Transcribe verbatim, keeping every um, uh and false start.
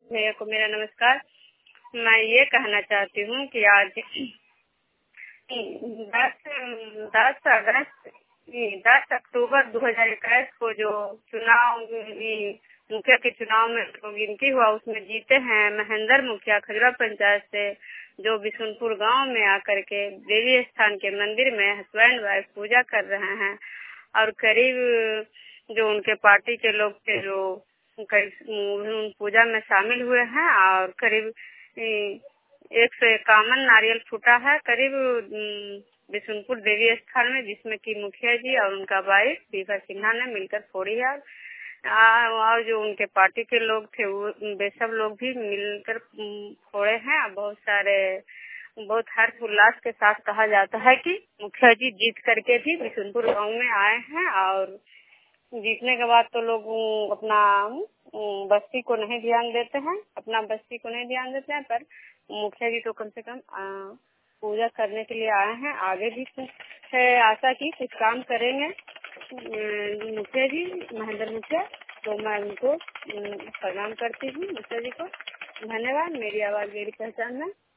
मेरे को मेरा नमस्कार। मैं ये कहना चाहती हूँ कि आज दस दस अगस्त दस अक्टूबर दो हजार इक्कीस को जो चुनाव मुखिया के चुनाव में गिनती हुआ उसमें जीते हैं महेंद्र मुखिया खजरा पंचायत से, जो बिशुनपुर गांव में आकर के देवी स्थान के मंदिर में हस्बैंड वाइफ पूजा कर रहे हैं। और करीब जो उनके पार्टी के लोग थे जो पूजा में शामिल हुए हैं और करीब एक सौ इक्यावन नारियल फूटा है करीब बिशुनपुर देवी स्थान में, जिसमें कि मुखिया जी और उनका वाइफ दीपा सिन्हा ने मिलकर फोड़ी है। और जो उनके पार्टी के लोग थे वो वे सब लोग भी मिलकर फोड़े हैं। बहुत सारे बहुत हर्ष उल्लास के साथ कहा जाता है कि मुखिया जी जीत करके भी बिशुनपुर गांव में आए हैं। और जीतने के बाद तो लोग अपना बस्ती को नहीं ध्यान देते हैं अपना बस्ती को नहीं ध्यान देते हैं पर मुखिया जी तो कम से कम पूजा करने के लिए आए हैं। आगे भी कुछ है आशा की कुछ काम करेंगे मुखिया जी महेंद्र मुखिया, तो मैं उनको प्रणाम करती हूँ मुखिया जी को। धन्यवाद। मेरी आवाज मेरी पहचान है।